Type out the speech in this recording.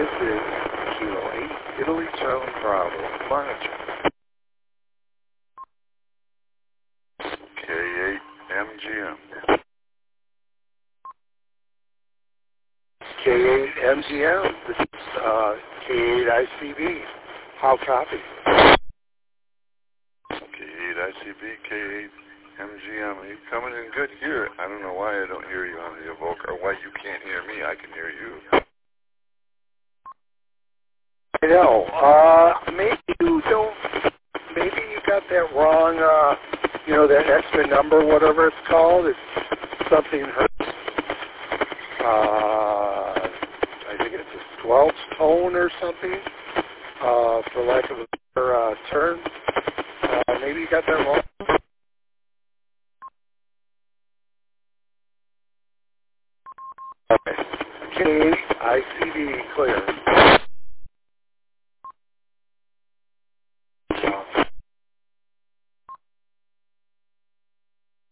This is Kilo 8, Italy Charlie Bravo, monitor. K8 MGM. K8 MGM. This is K8 ICB. How copy? K8 ICB, K8 MGM. Are you coming in good here? I don't know why I don't hear you on the evoker, or why you can't hear me. I can hear you. I know. Maybe you don't. Maybe you got that wrong. That extra number, whatever it's called. It's something Hertz. I think it's a squelch tone or something. For lack of a better term. Maybe you got that wrong. Okay. K8 ICD clear.